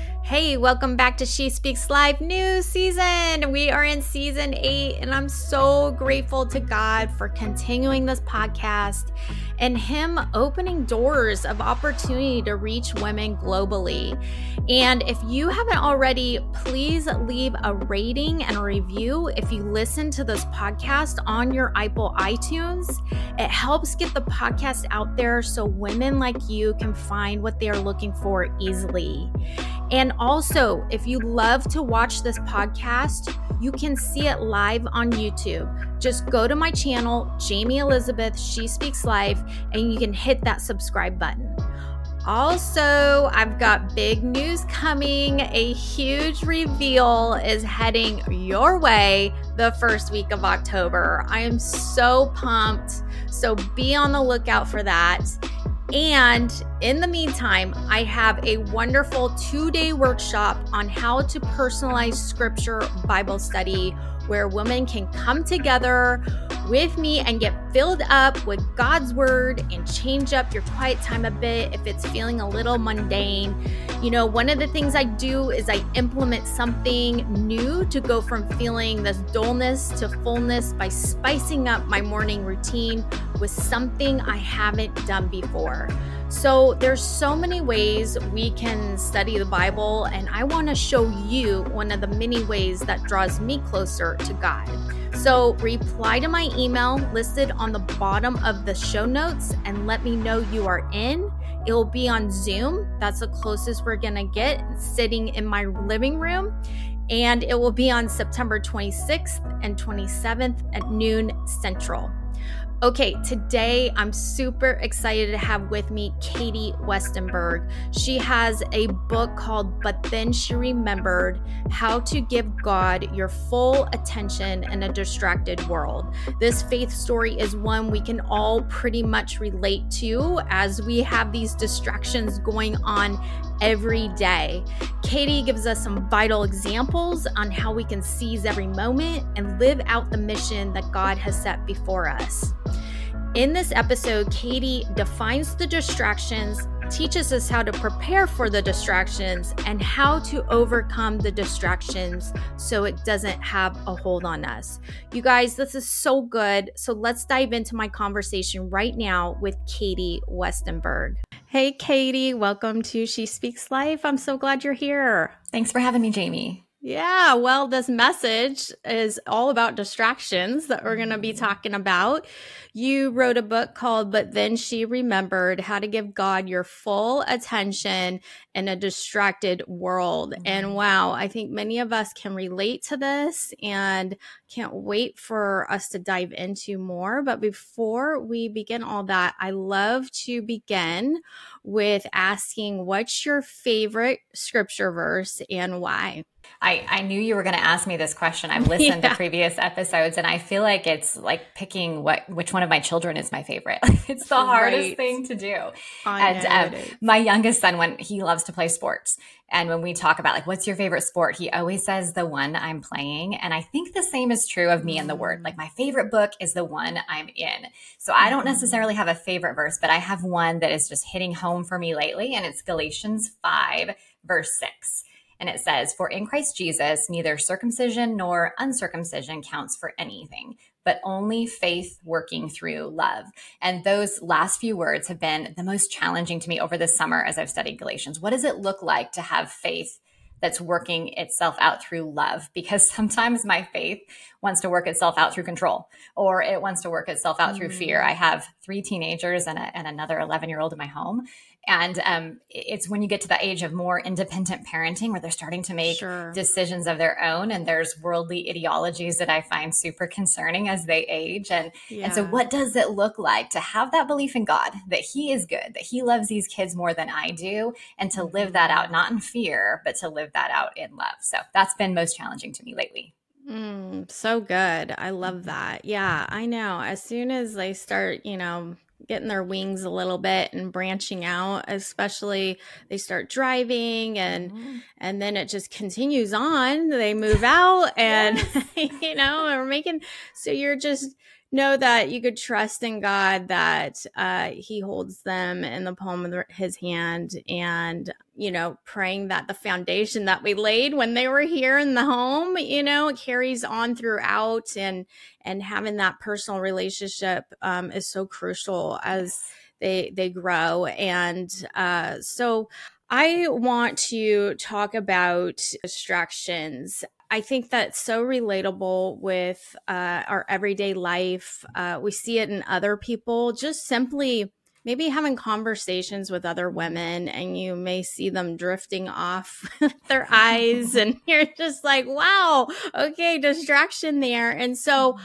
Hey, welcome back to She Speaks Live new season. We are in season 8, and I'm so grateful to God for continuing this podcast and Him opening doors of opportunity to reach women globally. And if you haven't already, please leave a rating and a review if you listen to this podcast on your Apple iTunes. It helps get the podcast out there so women like you can find what they are looking for easily. And also, if you love to watch this podcast, you can see it live on YouTube. Just go to my channel, Jamie Elizabeth, She Speaks Live, and you can hit that subscribe button. Also, I've got big news coming. A huge reveal is heading your way the first week of October. I am so pumped. So be on the lookout for that. And in the meantime, I have a wonderful 2-day workshop on how to personalize scripture Bible study where women can come together with me and get filled up with God's word and change up your quiet time a bit if it's feeling a little mundane. You know, one of the things I do is I implement something new to go from feeling this dullness to fullness by spicing up my morning routine with something I haven't done before. So there's so many ways we can study the Bible, and I want to show you one of the many ways that draws me closer to God. So reply to my email listed on the bottom of the show notes and let me know you are in. It will be on Zoom. That's the closest we're going to get, sitting in my living room. And it will be on September 26th and 27th at noon Central. Okay, today I'm super excited to have with me Katie Westenberg. She has a book called But Then She Remembered: How to Give God Your Full Attention in a Distracted World. This faith story is one we can all pretty much relate to as we have these distractions going on every day. Katie gives us some vital examples on how we can seize every moment and live out the mission that God has set before us. In this episode, Katie defines the distractions, teaches us how to prepare for the distractions, and how to overcome the distractions so it doesn't have a hold on us. You guys, this is so good. So let's dive into my conversation right now with Katie Westenberg. Hey, Katie, welcome to She Speaks Life. I'm so glad you're here. Thanks for having me, Jamie. Yeah, well, this message is all about distractions that we're going to be talking about. You wrote a book called But Then She Remembered: How to Give God Your Full Attention in a Distracted World. And wow, I think many of us can relate to this and can't wait for us to dive into more. But before we begin all that, I love to begin with asking, what's your favorite scripture verse and why? I knew you were going to ask me this question. I've listened to previous episodes, and I feel like it's like picking which one of my children is my favorite. It's the hardest thing to do. My youngest son, when he loves to play sports, and when we talk about like, what's your favorite sport? He always says the one I'm playing. And I think the same is true of me and the word. Like, my favorite book is the one I'm in. So I don't necessarily have a favorite verse, but I have one that is just hitting home for me lately. And it's Galatians 5, verse 6. And it says, "For in Christ Jesus, neither circumcision nor uncircumcision counts for anything, but only faith working through love." And those last few words have been the most challenging to me over the summer as I've studied Galatians. What does it look like to have faith that's working itself out through love? Because sometimes my faith wants to work itself out through control, or it wants to work itself out through fear. I have 3 teenagers and another 11-year-old in my home. And it's when you get to the age of more independent parenting where they're starting to make decisions of their own. And there's worldly ideologies that I find super concerning as they age. And so what does it look like to have that belief in God, that He is good, that He loves these kids more than I do, and to live that out, not in fear, but to live that out in love? So that's been most challenging to me lately. So good. I love that. Yeah, I know. As soon as they start, getting their wings a little bit and branching out, especially they start driving and then it just continues on. They move out and, we're making, so know that you could trust in God, that he holds them in the palm of his hand, and, praying that the foundation that we laid when they were here in the home, it carries on throughout, and having that personal relationship is so crucial as they grow. And so I want to talk about distractions. I think that's so relatable with our everyday life. We see it in other people, just simply maybe having conversations with other women, and you may see them drifting off their eyes, and you're just like, wow, okay, distraction there. And so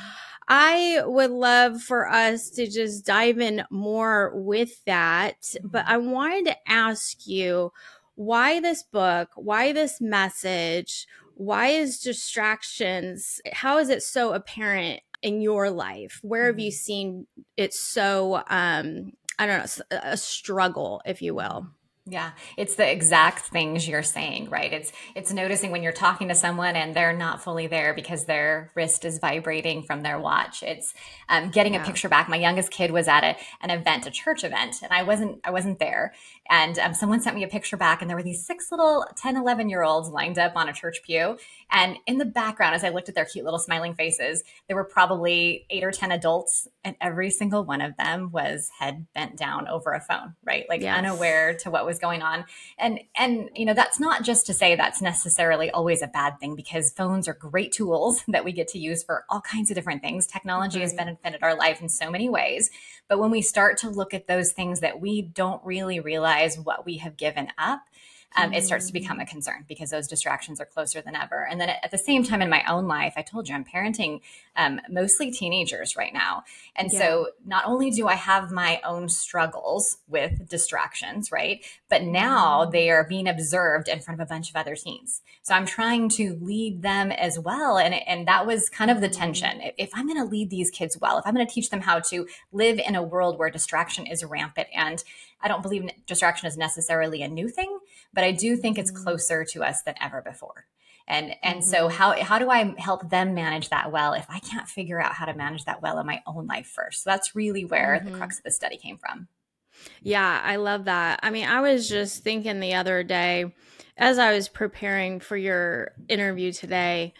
I would love for us to just dive in more with that. But I wanted to ask you, why this book? Why this message? Why is distractions, how is it so apparent in your life? Where have you seen it so, I don't know, a struggle, if you will? Yeah, it's the exact things you're saying, right? It's noticing when you're talking to someone and they're not fully there because their wrist is vibrating from their watch. It's getting a picture back. My youngest kid was at an event, a church event, and I wasn't there. And someone sent me a picture back, and there were these 6 little 10, 11-year-olds lined up on a church pew. And in the background, as I looked at their cute little smiling faces, there were probably 8 or 10 adults, and every single one of them was head bent down over a phone, right? Like unaware to what was going on. And that's not just to say that's necessarily always a bad thing, because phones are great tools that we get to use for all kinds of different things. Technology has benefited our life in so many ways. But when we start to look at those things that we don't really realize what we have given up, it starts to become a concern, because those distractions are closer than ever. And then at the same time in my own life, I told you I'm parenting mostly teenagers right now. And so not only do I have my own struggles with distractions, right? But now they are being observed in front of a bunch of other teens. So I'm trying to lead them as well. And that was kind of the tension. If I'm going to lead these kids well, if I'm going to teach them how to live in a world where distraction is rampant, and I don't believe distraction is necessarily a new thing, but I do think it's closer to us than ever before. And so how do I help them manage that well if I can't figure out how to manage that well in my own life first? So that's really where the crux of the study came from. Yeah, I love that. I mean, I was just thinking the other day as I was preparing for your interview today,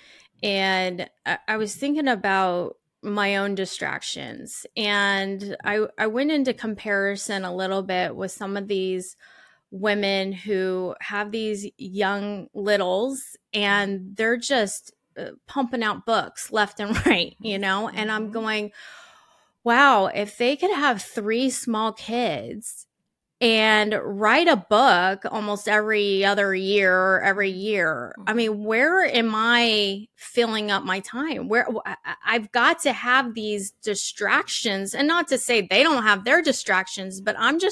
and I was thinking about my own distractions. And I went into comparison a little bit with some of these women who have these young littles, and they're just pumping out books left and right, and I'm going, wow, if they could have 3 small kids and write a book almost every other year or every year, I mean, where am I filling up my time? Where I've got to have these distractions, and not to say they don't have their distractions, but I'm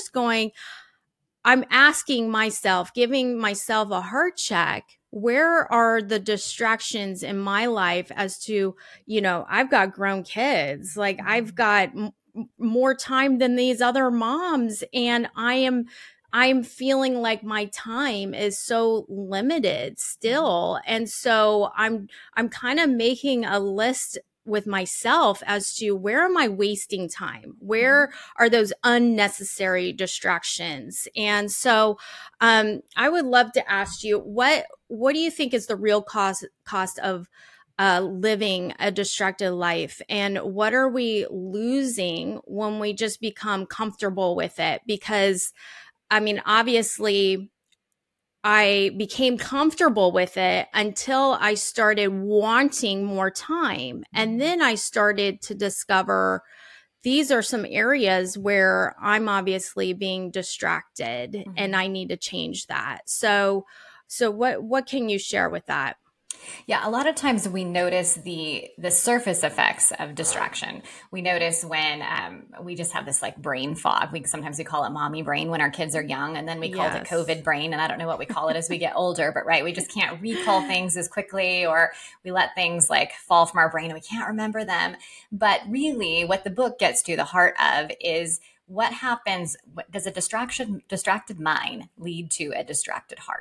asking myself, giving myself a heart check. Where are the distractions in my life as to, I've got grown kids, like I've got more time than these other moms, and I'm feeling like my time is so limited still. And so I'm kind of making a list with myself as to where am I wasting time? Where are those unnecessary distractions? And so I would love to ask you, what do you think is the real cost of living a distracted life? And what are we losing when we just become comfortable with it? Because, I mean, obviously, I became comfortable with it until I started wanting more time. And then I started to discover these are some areas where I'm obviously being distracted, and I need to change that. So what can you share with that? Yeah, a lot of times we notice the surface effects of distraction. We notice when we just have this like brain fog. Sometimes we call it mommy brain when our kids are young, and then we call it COVID brain, and I don't know what we call it as we get older, but right, we just can't recall things as quickly, or we let things like fall from our brain and we can't remember them. But really what the book gets to the heart of is what happens. Does a distracted mind lead to a distracted heart?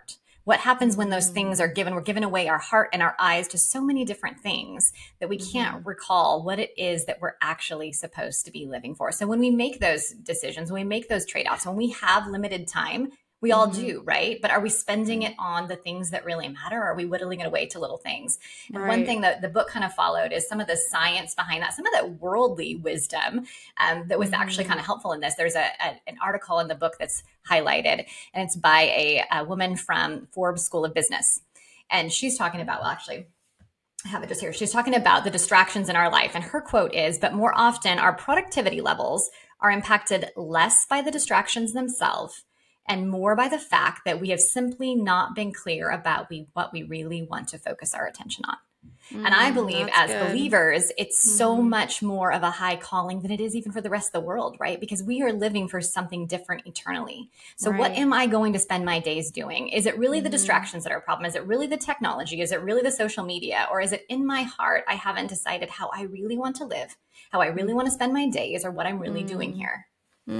What happens when those things are given? We're giving away our heart and our eyes to so many different things that we can't recall what it is that we're actually supposed to be living for. So when we make those decisions, when we make those trade-offs, when we have limited time, we all do, right? But are we spending it on the things that really matter? Or are we whittling it away to little things? And one thing that the book kind of followed is some of the science behind that, some of that worldly wisdom that was actually kind of helpful in this. There's an article in the book that's highlighted, and it's by a woman from Forbes School of Business. And she's talking about, well, actually, I have it just here. She's talking about the distractions in our life. And her quote is, but more often our productivity levels are impacted less by the distractions themselves and more by the fact that we have simply not been clear about what we really want to focus our attention on. And I believe as believers, it's so much more of a high calling than it is even for the rest of the world, right? Because we are living for something different eternally. So what am I going to spend my days doing? Is it really the distractions that are a problem? Is it really the technology? Is it really the social media? Or is it in my heart, I haven't decided how I really want to live, how I really want to spend my days, or what I'm really doing here?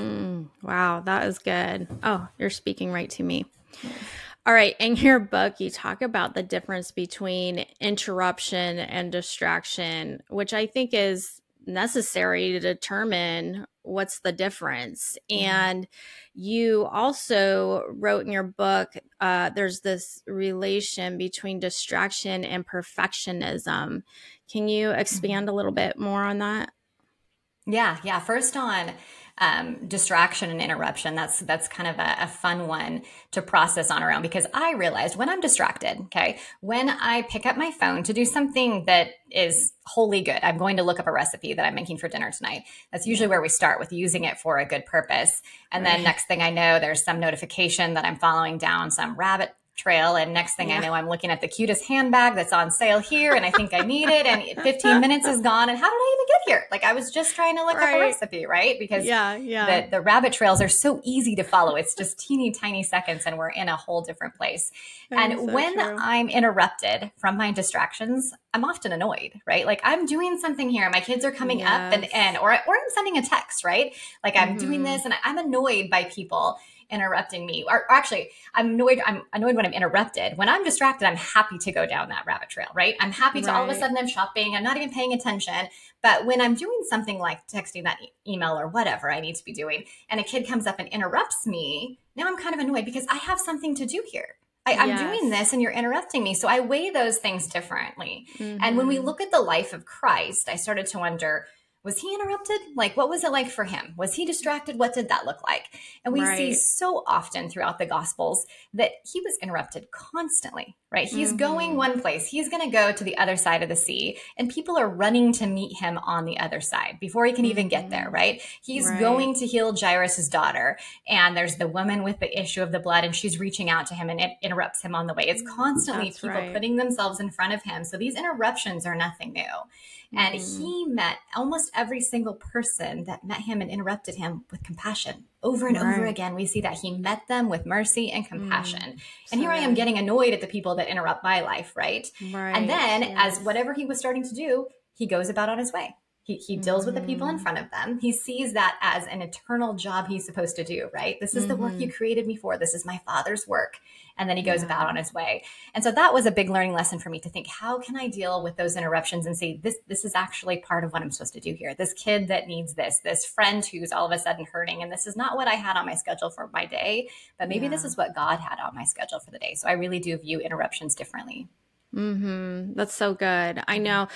Wow, that is good. Oh, you're speaking right to me. All right. In your book, you talk about the difference between interruption and distraction, which I think is necessary to determine what's the difference. And you also wrote in your book, there's this relation between distraction and perfectionism. Can you expand a little bit more on that? Yeah. First on distraction and interruption. That's kind of a fun one to process on our own, because I realized when I'm distracted, when I pick up my phone to do something that is wholly good, I'm going to look up a recipe that I'm making for dinner tonight. That's usually where we start, with using it for a good purpose. And then next thing I know, there's some notification that I'm following down some rabbit trail. And next thing I know, I'm looking at the cutest handbag that's on sale here, and I think I need it. And 15 minutes is gone. And how did I even get here? Like, I was just trying to look up a recipe, right? Because the rabbit trails are so easy to follow. It's just teeny tiny seconds, and we're in a whole different place. And when I'm interrupted from my distractions, I'm often annoyed, right? Like, I'm doing something here, my kids are coming up or I'm sending a text, right? Like, I'm doing this, and I'm annoyed by people interrupting me. Or actually, I'm annoyed when I'm interrupted. When I'm distracted, I'm happy to go down that rabbit trail, right? I'm happy to all of a sudden I'm shopping. I'm not even paying attention. But when I'm doing something like texting that email or whatever I need to be doing, and a kid comes up and interrupts me, now I'm kind of annoyed because I have something to do here. I'm doing this and you're interrupting me. So I weigh those things differently. And when we look at the life of Christ, I started to wonder, was he interrupted? Like, what was it like for him? Was he distracted? What did that look like? And we see so often throughout the Gospels that he was interrupted constantly, right? He's going one place. He's going to go to the other side of the sea, and people are running to meet him on the other side before he can even get there, right? He's going to heal Jairus' daughter, and there's the woman with the issue of the blood, and she's reaching out to him, and it interrupts him on the way. It's constantly people putting themselves in front of him. So these interruptions are nothing new. And he met almost every single person that met him and interrupted him with compassion. Over and over again, we see that he met them with mercy and compassion. And here I am getting annoyed at the people that interrupt my life, right? And then as whatever he was starting to do, he goes about on his way. He deals with the people in front of them. He sees that as an eternal job he's supposed to do, right? This is the work you created me for. This is my Father's work. And then he goes about on his way. And so that was a big learning lesson for me, to think, how can I deal with those interruptions and say, this is actually part of what I'm supposed to do here. This kid that needs this friend who's all of a sudden hurting. And this is not what I had on my schedule for my day, but maybe this is what God had on my schedule for the day. So I really do view interruptions differently. That's so good. I know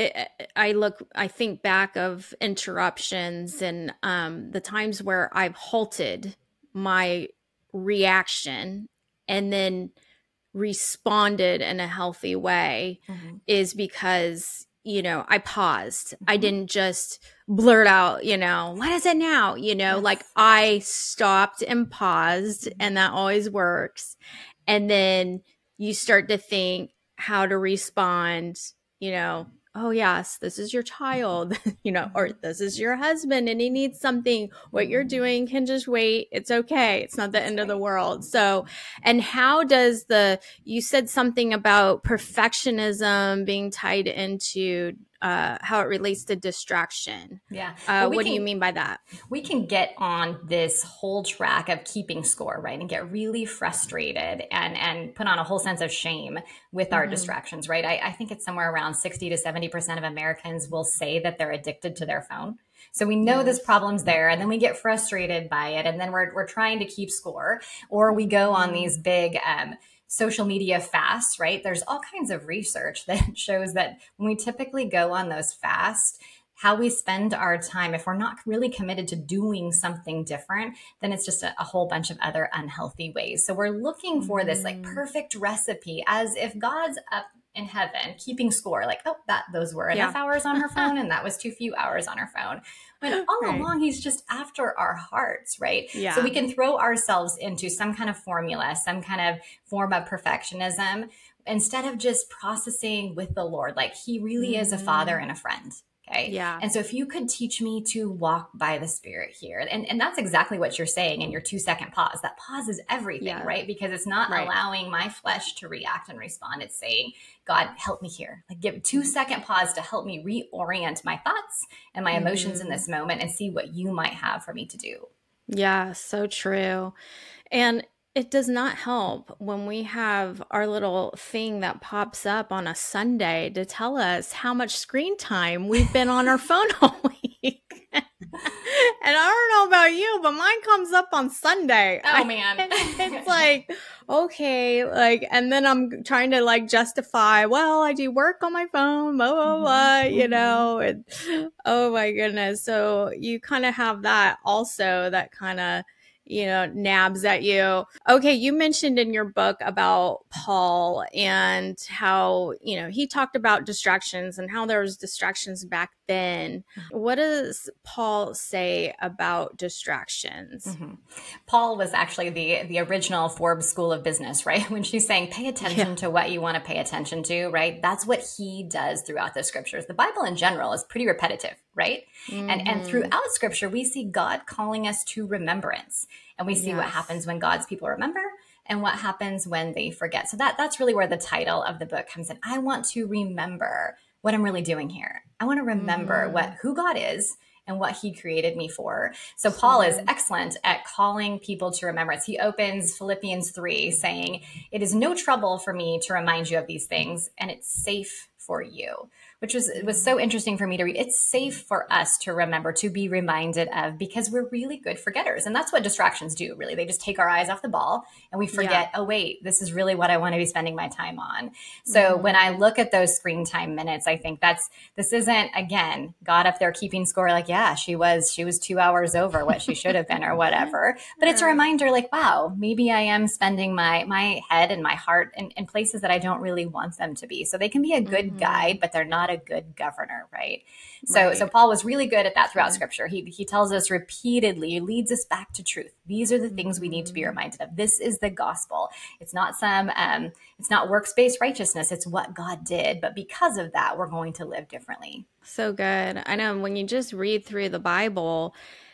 I think back of interruptions and the times where I've halted my reaction and then responded in a healthy way is because, I paused. I didn't just blurt out, what is it now? Like I stopped and paused, and that always works. And then you start to think how to respond, oh yes, this is your child, or this is your husband and he needs something. What you're doing can just wait. It's okay. It's not the end of the world. So, and how does you said something about perfectionism being tied into how it relates to distraction. Yeah. What do you mean by that? We can get on this whole track of keeping score, right? And get really frustrated and put on a whole sense of shame with our distractions, right? I think it's somewhere around 60 to 70% of Americans will say that they're addicted to their phone. So we know this problem's there, and then we get frustrated by it, and then we're trying to keep score, or we go on these big social media fasts, right? There's all kinds of research that shows that when we typically go on those fasts, how we spend our time, if we're not really committed to doing something different, then it's just a whole bunch of other unhealthy ways. So we're looking for this like perfect recipe, as if God's up in heaven keeping score, like, oh, those were enough hours on her phone, and that was too few hours on her phone. When all along he's just after our hearts, right? So we can throw ourselves into some kind of formula, some kind of form of perfectionism, instead of just processing with the Lord, like he really is a father and a friend. Okay. Yeah. And so if you could teach me to walk by the Spirit here, and that's exactly what you're saying in your 2-second pause. That pause is everything, right? Because it's not allowing my flesh to react and respond. It's saying, God, help me here. Like give a 2-second pause to help me reorient my thoughts and my emotions in this moment and see what you might have for me to do. Yeah, so true. And it does not help when we have our little thing that pops up on a Sunday to tell us how much screen time we've been on our phone all week. And I don't know about you, but mine comes up on Sunday. Oh, man. It's like, okay, like, and then I'm trying to like justify, well, I do work on my phone, blah, blah, blah, you know, and oh my goodness. So you kind of have that also, that kind of, you know, nabs at you. Okay, you mentioned in your book about Paul and how, you know, he talked about distractions and how there was distractions back then. What does Paul say about distractions? Paul was actually the original Forbes School of Business, right? When she's saying, pay attention to what you want to pay attention to, right? That's what he does throughout the scriptures. The Bible in general is pretty repetitive, right? And throughout scripture, we see God calling us to remembrance. And we see what happens when God's people remember and what happens when they forget. So that's really where the title of the book comes in. I want to remember what I'm really doing here. I want to remember who God is and what he created me for. So Paul is excellent at calling people to remembrance. He opens Philippians 3 saying, it is no trouble for me to remind you of these things, and it's safe for you, which was so interesting for me to read. It's safe for us to remember, to be reminded of, because we're really good forgetters. And that's what distractions do, really. They just take our eyes off the ball and we forget, oh, wait, this is really what I want to be spending my time on. So when I look at those screen time minutes, I think this isn't, again, God up there keeping score, like, yeah, she was 2 hours over what she should have been or whatever. But it's a reminder, like, wow, maybe I am spending my head and my heart in places that I don't really want them to be. So they can be a good guide, but they're not a good governor, right? So Paul was really good at that throughout scripture. He tells us repeatedly, he leads us back to truth. These are the things we need to be reminded of. This is the gospel. It's not it's not works-based righteousness. It's what God did. But because of that, we're going to live differently. So good. I know when you just read through the Bible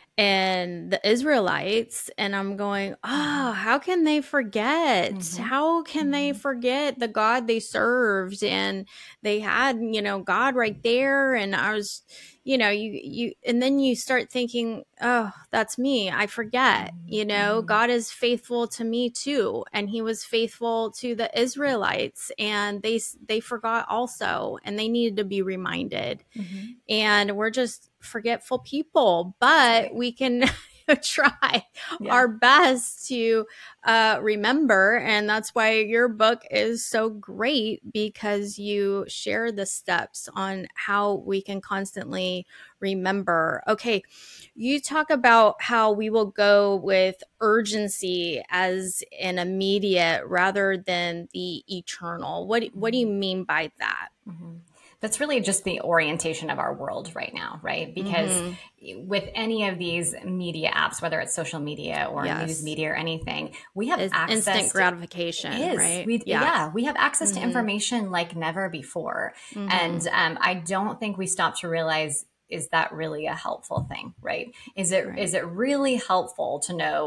and the Israelites, and I'm going, oh, how can they forget? How can they forget the God they served? And they had, you know, God right there. And I was, you know, and then you start thinking, oh, that's me. I forget, you know, God is faithful to me too. And he was faithful to the Israelites, and they forgot also, and they needed to be reminded. And we're just forgetful people, but we can try our best to remember. And that's why your book is so great, because you share the steps on how we can constantly remember. Okay, you talk about how we will go with urgency as an immediate rather than the eternal. What do you mean by that? That's really just the orientation of our world right now, right? Because with any of these media apps, whether it's social media or news media or anything, we have access instant gratification, right? We have access to information like never before. And I don't think we stop to realize, is that really a helpful thing, right? Is it really helpful to know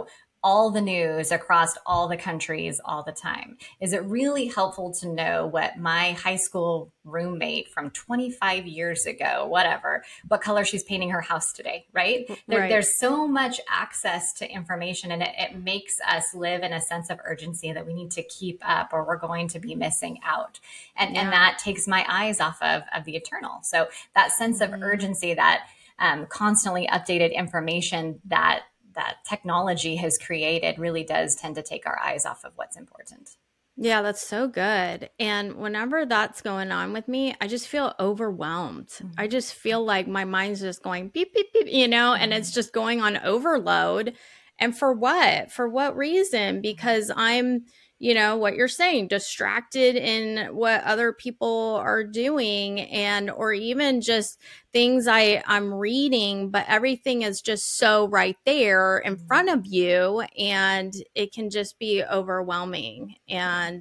all the news across all the countries all the time? Is it really helpful to know what my high school roommate from 25 years ago, whatever, what color she's painting her house today, right? There's so much access to information, and it makes us live in a sense of urgency that we need to keep up or we're going to be missing out. And that takes my eyes off of the eternal. So that sense of urgency, that constantly updated information that technology has created really does tend to take our eyes off of what's important. Yeah, that's so good. And whenever that's going on with me, I just feel overwhelmed. I just feel like my mind's just going beep, beep, beep, and it's just going on overload. And for what? For what reason? Because I'm, what you're saying, distracted in what other people are doing, or even just things I'm reading, but everything is just so right there in front of you, and it can just be overwhelming and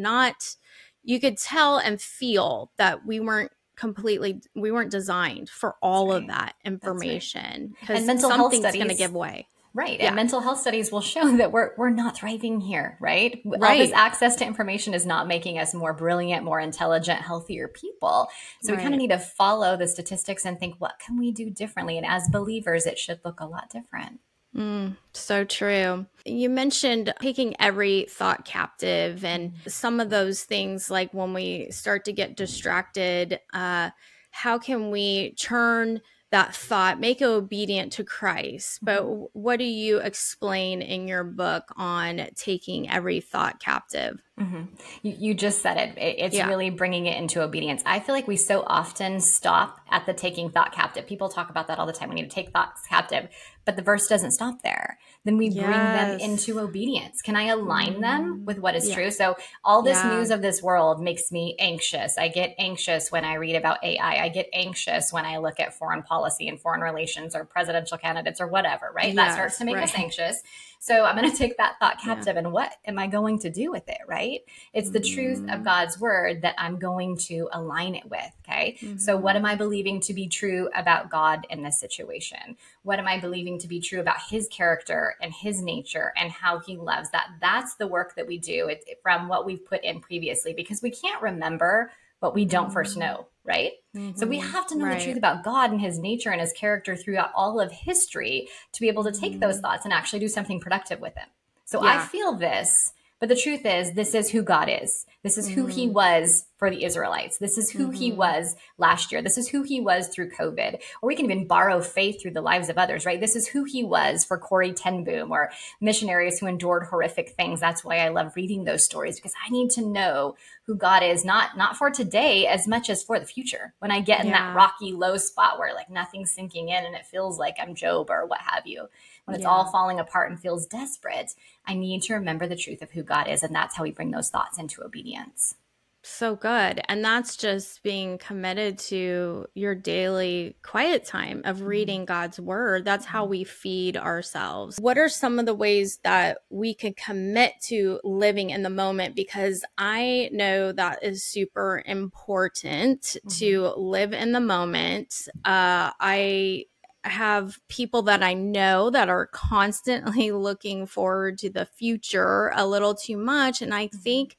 you could tell and feel that we weren't designed for all of that information, because something's going to give way. Right. Yeah. And mental health studies will show that we're not thriving here, right? All this access to information is not making us more brilliant, more intelligent, healthier people. So we kind of need to follow the statistics and think, what can we do differently? And as believers, it should look a lot different. So true. You mentioned taking every thought captive, and some of those things, like when we start to get distracted, how can we turn that thought, make it obedient to Christ? But what do you explain in your book on taking every thought captive? You just said it. It's really bringing it into obedience. I feel like we so often stop at the taking thought captive. People talk about that all the time. We need to take thoughts captive, but the verse doesn't stop there. Then we bring them into obedience. Can I align them with what is true? So all this news of this world makes me anxious. I get anxious when I read about AI. I get anxious when I look at foreign policy and foreign relations or presidential candidates or whatever, right? That starts to make us anxious. So I'm going to take that thought captive, and what am I going to do with it, right? It's the truth of God's word that I'm going to align it with, okay? So what am I believing to be true about God in this situation? What am I believing to be true about his character and his nature and how he loves that? That's the work that we do from what we've put in previously, because we can't remember what we don't first know, right? So we have to know the truth about God and his nature and his character throughout all of history to be able to take those thoughts and actually do something productive with them. So I feel this, but the truth is, this is who God is. This is who he was for the Israelites. This is who he was last year. This is who he was through COVID. Or we can even borrow faith through the lives of others, right? This is who he was for Corrie ten Boom or missionaries who endured horrific things. That's why I love reading those stories, because I need to know who God is, not for today as much as for the future. When I get in that rocky, low spot where like nothing's sinking in and it feels like I'm Job or what have you, when it's all falling apart and feels desperate, I need to remember the truth of who God is. And that's how we bring those thoughts into obedience. So good. And that's just being committed to your daily quiet time of reading God's word. That's how we feed ourselves. What are some of the ways that we can commit to living in the moment? Because I know that is super important to live in the moment. I have people that I know that are constantly looking forward to the future a little too much. And I think,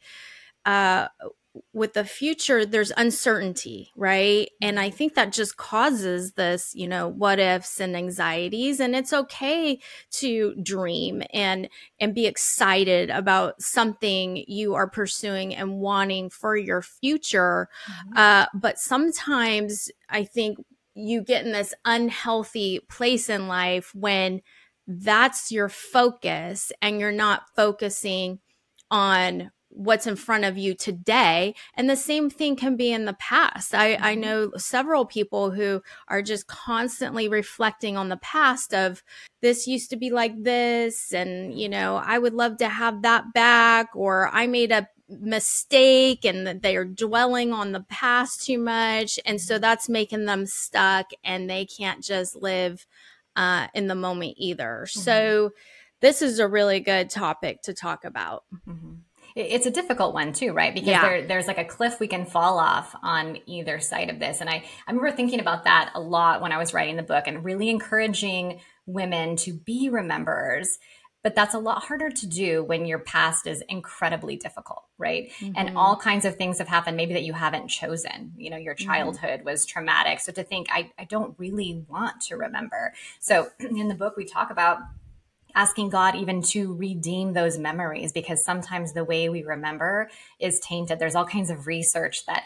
with the future, there's uncertainty, right? And I think that just causes this, what ifs and anxieties. And it's okay to dream and be excited about something you are pursuing and wanting for your future. But sometimes I think you get in this unhealthy place in life when that's your focus and you're not focusing on what's in front of you today. And the same thing can be in the past. I know several people who are just constantly reflecting on the past of, this used to be like this, and, I would love to have that back, or I made a mistake, and that they are dwelling on the past too much. And so that's making them stuck, and they can't just live in the moment either. So this is a really good topic to talk about. It's a difficult one too, right? Because there's like a cliff we can fall off on either side of this. And I remember thinking about that a lot when I was writing the book, and really encouraging women to be rememberers. But that's a lot harder to do when your past is incredibly difficult, right? And all kinds of things have happened, maybe that you haven't chosen. Your childhood was traumatic. So to think, I don't really want to remember. So in the book, we talk about asking God even to redeem those memories, because sometimes the way we remember is tainted. There's all kinds of research that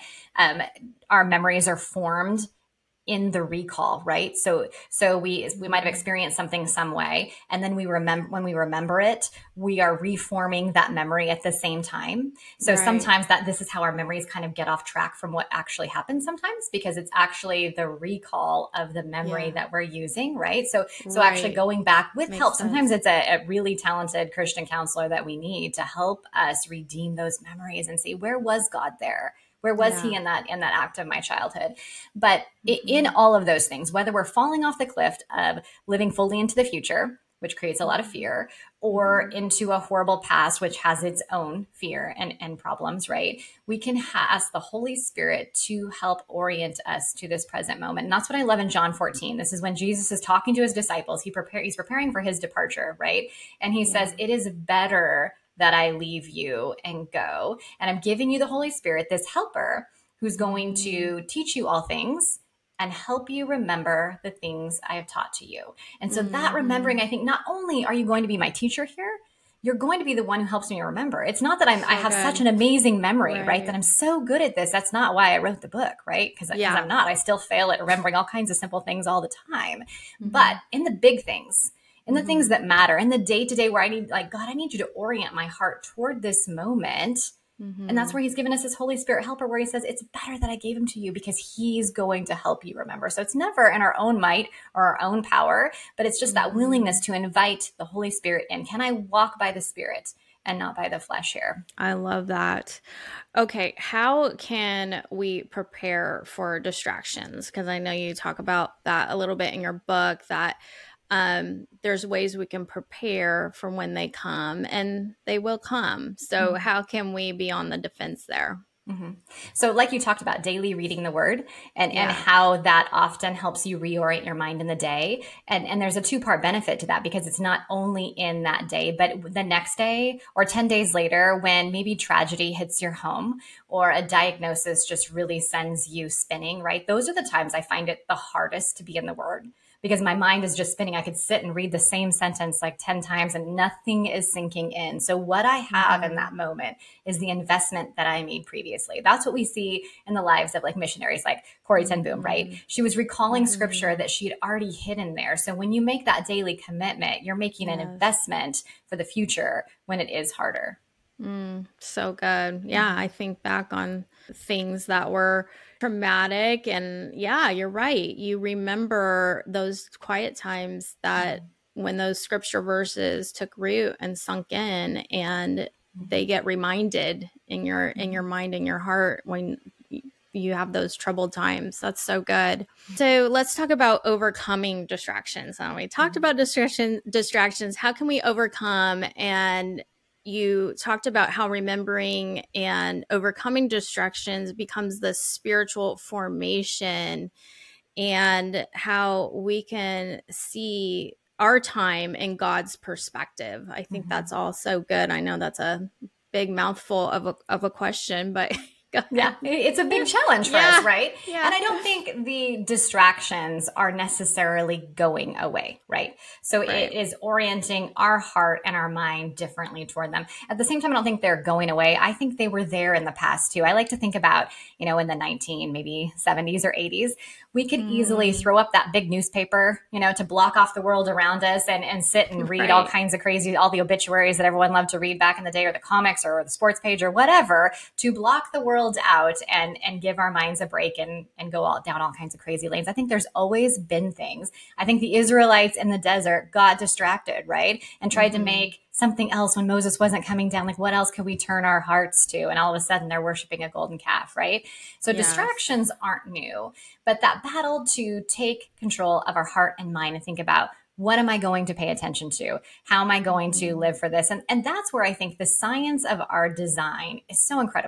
our memories are formed in the recall, right? So we might have experienced something some way, and then when we remember it, we are reforming that memory at the same time. So sometimes this is how our memories kind of get off track from what actually happened sometimes, because it's actually the recall of the memory that we're using, right? So actually going back with Makes help. Sense. Sometimes it's a really talented Christian counselor that we need to help us redeem those memories and see, where was God there? Where was he in that act of my childhood? But in all of those things, whether we're falling off the cliff of living fully into the future, which creates a lot of fear, or into a horrible past, which has its own fear and problems, right? We can ask the Holy Spirit to help orient us to this present moment. And that's what I love in John 14. This is when Jesus is talking to his disciples. He's preparing for his departure, right? And he says, it is better that I leave you and go. And I'm giving you the Holy Spirit, this helper, who's going to teach you all things and help you remember the things I have taught to you. And so that remembering, I think, not only are you going to be my teacher here, you're going to be the one who helps me remember. It's not that I have such an amazing memory, right? That I'm so good at this. That's not why I wrote the book, right? Because I'm not. I still fail at remembering all kinds of simple things all the time. But in the big things, in the things that matter, in the day-to-day where I need, God, I need you to orient my heart toward this moment. And that's where he's given us his Holy Spirit helper, where he says, it's better that I gave him to you because he's going to help you remember. So it's never in our own might or our own power, but it's just that willingness to invite the Holy Spirit in. Can I walk by the Spirit and not by the flesh here? I love that. Okay. How can we prepare for distractions? Because I know you talk about that a little bit in your book, that there's ways we can prepare for when they come, and they will come. So how can we be on the defense there? So like you talked about, daily reading the word and how that often helps you reorient your mind in the day. And there's a two-part benefit to that, because it's not only in that day, but the next day or 10 days later, when maybe tragedy hits your home or a diagnosis just really sends you spinning, right? Those are the times I find it the hardest to be in the word, because my mind is just spinning. I could sit and read the same sentence like 10 times and nothing is sinking in. So what I have in that moment is the investment that I made previously. That's what we see in the lives of missionaries like Corrie ten Boom, right? She was recalling scripture that she had already hidden there. So when you make that daily commitment, you're making an investment for the future when it is harder. So good. Yeah, I think back on things that were traumatic, and you're right. You remember those quiet times that when those scripture verses took root and sunk in, and they get reminded in your mind and your heart when you have those troubled times. That's so good. So let's talk about overcoming distractions. Now, we talked about distractions. How can we overcome? And you talked about how remembering and overcoming distractions becomes the spiritual formation, and how we can see our time in God's perspective. I think that's all so good. I know that's a big mouthful of a question, but it's a big challenge for us, right? Yeah. And I don't think the distractions are necessarily going away, right? So it is orienting our heart and our mind differently toward them. At the same time, I don't think they're going away. I think they were there in the past too. I like to think about, in the maybe 70s or 80s, we could easily throw up that big newspaper, to block off the world around us and sit and read all kinds of crazy, all the obituaries that everyone loved to read back in the day, or the comics or the sports page or whatever, to block the world out and give our minds a break and go down all kinds of crazy lanes. I think there's always been things. I think the Israelites in the desert got distracted, right? And tried to make something else when Moses wasn't coming down. Like, what else could we turn our hearts to? And all of a sudden they're worshiping a golden calf, right? So distractions aren't new, but that battle to take control of our heart and mind and think about, what am I going to pay attention to? How am I going to live for this? And that's where I think the science of our design is so incredible.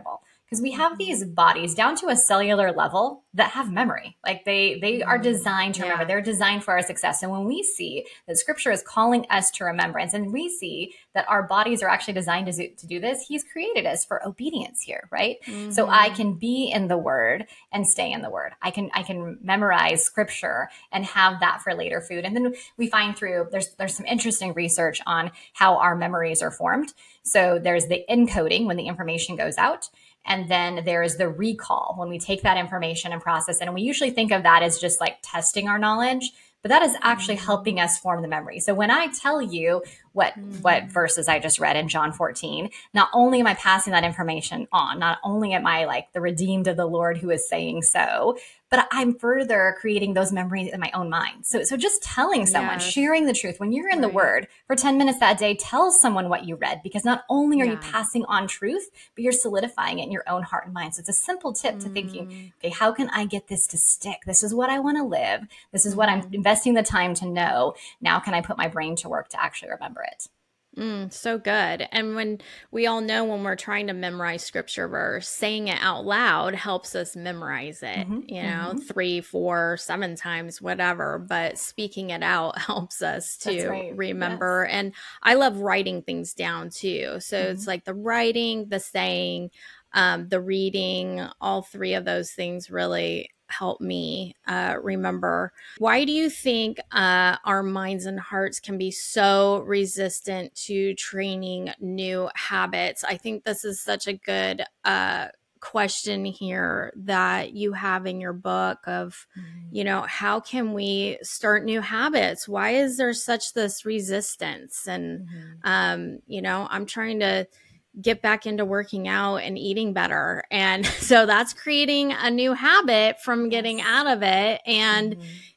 because we have these bodies down to a cellular level that have memory. Like they are designed to remember. They're designed for our success. And when we see that scripture is calling us to remembrance, and we see that our bodies are actually designed to do this, he's created us for obedience here, right? So I can be in the word and stay in the word. I can memorize scripture and have that for later food. And then we find there's some interesting research on how our memories are formed. So there's the encoding when the information goes out. And then there's the recall when we take that information and process it. And we usually think of that as just like testing our knowledge, but that is actually helping us form the memory. So when I tell you what verses I just read in John 14, not only am I passing that information on, not only am I like the redeemed of the Lord who is saying so, but I'm further creating those memories in my own mind. So just telling someone, sharing the truth. When you're in the word for 10 minutes that day, tell someone what you read, because not only are you passing on truth, but you're solidifying it in your own heart and mind. So it's a simple tip to thinking, okay, how can I get this to stick? This is what I want to live. This is what I'm investing the time to know. Now can I put my brain to work to actually remember it? So good. And when we all know when we're trying to memorize scripture verse, saying it out loud helps us memorize it, 3, 4, 7 times, whatever. But speaking it out helps us to remember. Yes. And I love writing things down too. So it's like the writing, the saying, the reading, all 3 of those things really help me remember. Why do you think our minds and hearts can be so resistant to training new habits? I think this is such a good question here that you have in your book of, how can we start new habits? Why is there such this resistance? And, I'm trying to get back into working out and eating better. And so that's creating a new habit from getting out of it. And,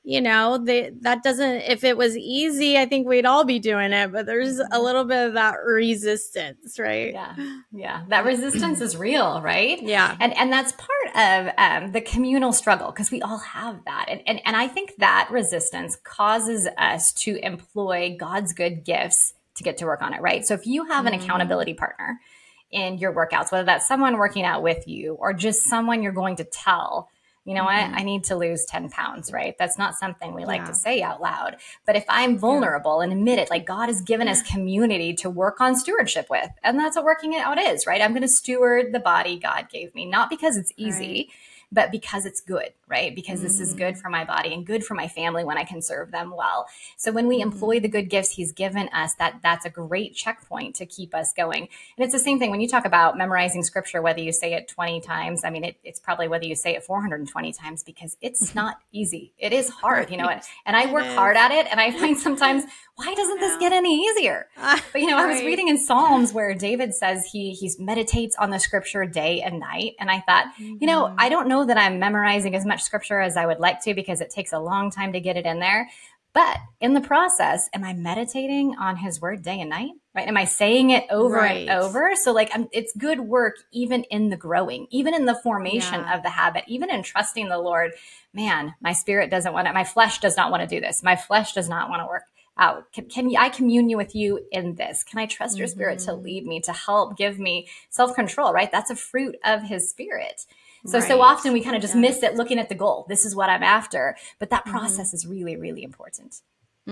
that doesn't, if it was easy, I think we'd all be doing it, but there's a little bit of that resistance, right? Yeah. That resistance is real, right? Yeah. And that's part of the communal struggle, because we all have that. And I think that resistance causes us to employ God's good gifts to get to work on it, right? So if you have an accountability partner in your workouts, whether that's someone working out with you or just someone you're going to tell, what, I need to lose 10 pounds, right? That's not something we like to say out loud. But if I'm vulnerable and admit it, like God has given us community to work on stewardship with, and that's what working it out is, right? I'm going to steward the body God gave me, not because it's easy, but because it's good, right? Because this is good for my body and good for my family when I can serve them well. So when we employ the good gifts he's given us, that's a great checkpoint to keep us going. And it's the same thing when you talk about memorizing scripture, whether you say it 20 times, I mean, it's probably whether you say it 420 times, because it's not easy. It is hard, and I work hard at it. And I find sometimes, why doesn't this get any easier? But, I was reading in Psalms where David says he meditates on the scripture day and night. And I thought, I don't know that I'm memorizing as much scripture as I would like to, because it takes a long time to get it in there. But in the process, am I meditating on his word day and night? Right? Am I saying it over and over? So it's good work, even in the growing, even in the formation of the habit, even in trusting the Lord. Man, my spirit doesn't want it. My flesh does not want to do this. My flesh does not want to work out. Can I commune with you in this? Can I trust your spirit to lead me, to help give me self-control, right? That's a fruit of his spirit. So often we kind of just miss it looking at the goal. This is what I'm after. But that process is really, really important.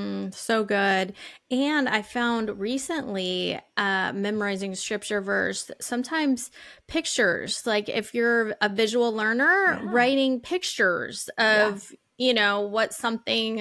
So good. And I found recently memorizing scripture verse, sometimes pictures, like if you're a visual learner, writing pictures of, what something,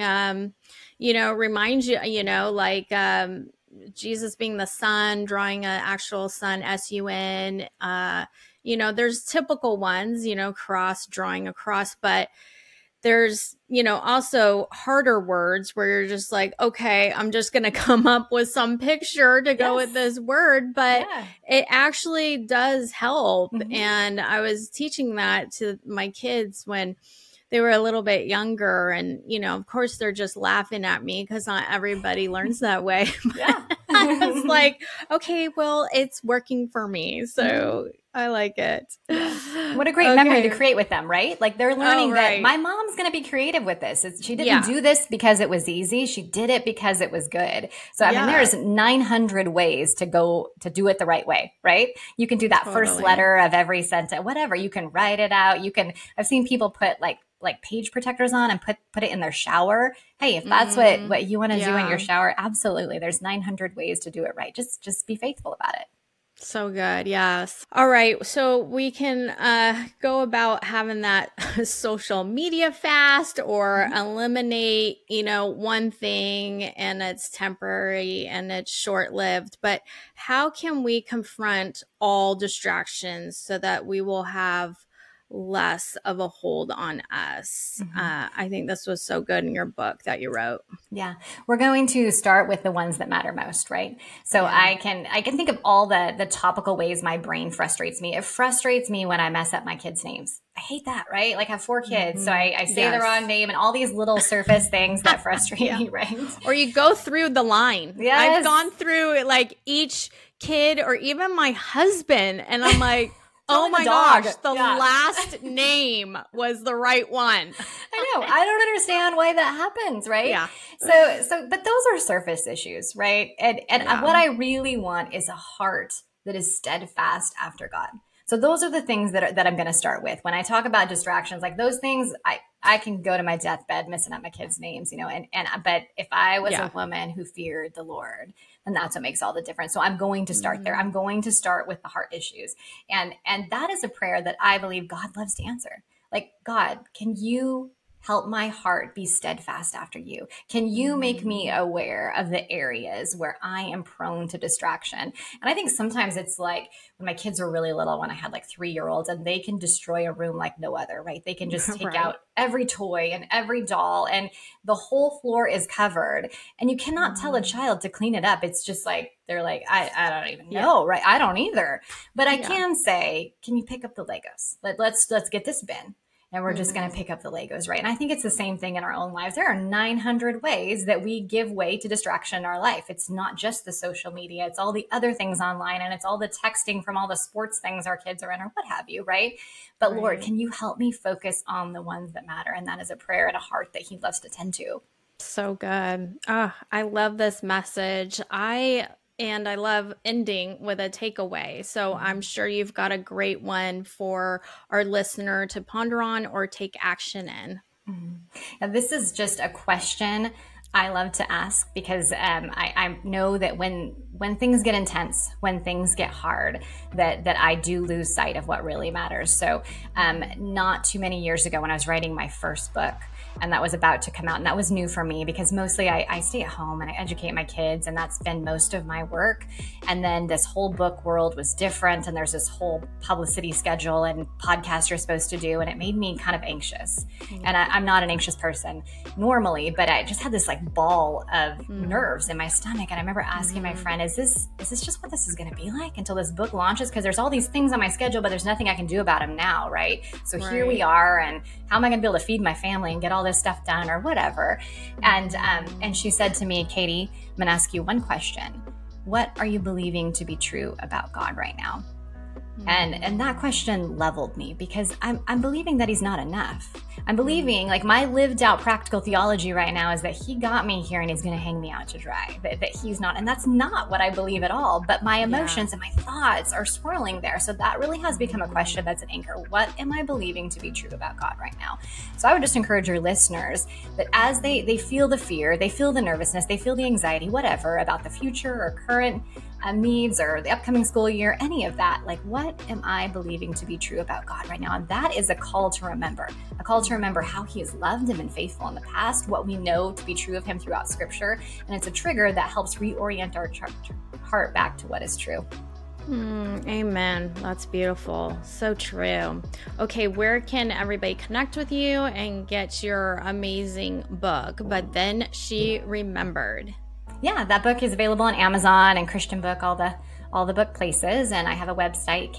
reminds you, like Jesus being the sun, drawing an actual sun, S-U-N, there's typical ones, cross, drawing a cross, but there's, also harder words where you're just like, okay, I'm just going to come up with some picture to go with this word, but it actually does help. And I was teaching that to my kids when they were a little bit younger, and, of course they're just laughing at me because not everybody learns that way. I was like, okay, well, it's working for me. So I like it. Yeah. What a great memory to create with them, right? Like they're learning that my mom's going to be creative with this. She didn't do this because it was easy. She did it because it was good. So, I mean, there's 900 ways to do it the right way, right? You can do that first letter of every sentence, whatever. You can write it out. I've seen people put like page protectors on and put it in their shower. Hey, if that's what you want to do in your shower, absolutely. There's 900 ways to do it right. Just be faithful about it. So good. Yes. All right. So we can go about having that social media fast or eliminate, one thing and it's temporary and it's short-lived. But how can we confront all distractions so that we will have less of a hold on us? I think this was so good in your book that you wrote. Yeah. We're going to start with the ones that matter most, right? So I can think of all the topical ways my brain frustrates me. It frustrates me when I mess up my kids' names. I hate that, right? Like I have 4 kids. So I say the wrong name and all these little surface things that frustrate me, right? Or you go through the line. Yes. I've gone through like each kid or even my husband and I'm like, oh my gosh, the last name was the right one. I know. I don't understand why that happens, right? Yeah. So, but those are surface issues, right? And what I really want is a heart that is steadfast after God. So those are the things that I'm going to start with. When I talk about distractions, like those things, I can go to my deathbed messing up my kids' names, but if I was a woman who feared the Lord, then that's what makes all the difference. So I'm going to start there. I'm going to start with the heart issues. And that is a prayer that I believe God loves to answer. Like, God, can you help my heart be steadfast after you? Can you make me aware of the areas where I am prone to distraction? And I think sometimes it's like when my kids were really little, when I had like 3-year-olds, and they can destroy a room like no other, right? They can just take out every toy and every doll and the whole floor is covered. And you cannot tell a child to clean it up. It's just like, they're like, I don't even know, right? I don't either. But I can say, can you pick up the Legos? Let's get this bin. And we're just going to pick up the Legos, right? And I think it's the same thing in our own lives. There are 900 ways that we give way to distraction in our life. It's not just the social media. It's all the other things online, and it's all the texting from all the sports things our kids are in or what have you, right? But Lord, can you help me focus on the ones that matter? And that is a prayer and a heart that he loves to tend to. So good. Oh, I love this message. And I love ending with a takeaway. So I'm sure you've got a great one for our listener to ponder on or take action in. Now, this is just a question I love to ask because I know that when things get intense, when things get hard, that I do lose sight of what really matters. So not too many years ago when I was writing my first book, and that was about to come out. And that was new for me because mostly I stay at home and I educate my kids, and that's been most of my work. And then this whole book world was different, and there's this whole publicity schedule and podcast you're supposed to do, and it made me kind of anxious. And I'm not an anxious person normally, but I just had this like ball of nerves in my stomach. And I remember asking my friend, is this just what this is going to be like until this book launches? Because there's all these things on my schedule, but there's nothing I can do about them now, right? So here we are, and how am I going to be able to feed my family and get all this stuff done or whatever? And she said to me, Katie, I'm going to ask you one question. What are you believing to be true about God right now? And that question leveled me because I'm believing that he's not enough. I'm believing, like, my lived out practical theology right now is that he got me here and he's going to hang me out to dry, that he's not. And that's not what I believe at all. But my emotions and my thoughts are swirling there. So that really has become a question that's an anchor. What am I believing to be true about God right now? So I would just encourage your listeners that as they feel the fear, they feel the nervousness, they feel the anxiety, whatever, about the future or current needs or the upcoming school year, any of that, like, what am I believing to be true about God right now? And that is a call to remember how he has loved and been faithful in the past, what we know to be true of him throughout scripture. And it's a trigger that helps reorient our heart back to what is true. Amen. That's beautiful. So true. Okay, where can everybody connect with you and get your amazing book? But then she remembered. Yeah, that book is available on Amazon and Christian Book, all the book places. And I have a website,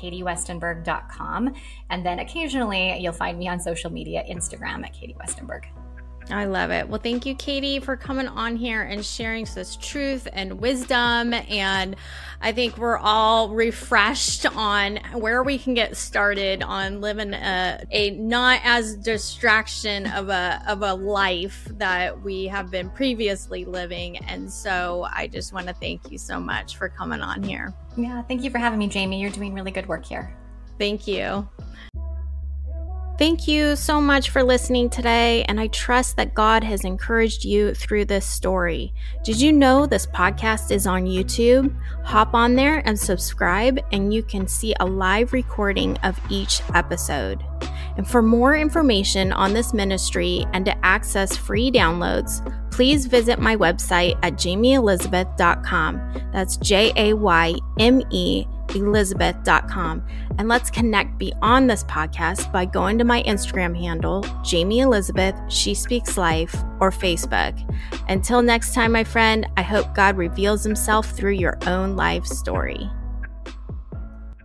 katiewestenberg.com. And then occasionally you'll find me on social media, Instagram at Katie Westenberg. I love it. Well, thank you, Katie, for coming on here and sharing such truth and wisdom. And I think we're all refreshed on where we can get started on living a not as distraction of a life that we have been previously living. And so I just want to thank you so much for coming on here. Yeah, thank you for having me, Jamie. You're doing really good work here. Thank you. Thank you so much for listening today, and I trust that God has encouraged you through this story. Did you know this podcast is on YouTube? Hop on there and subscribe, and you can see a live recording of each episode. And for more information on this ministry and to access free downloads, please visit my website at jamieelizabeth.com. That's JAYME Elizabeth.com. And let's connect beyond this podcast by going to my Instagram handle, Jamie Elizabeth, She Speaks Life, or Facebook. Until next time, my friend, I hope God reveals himself through your own life story.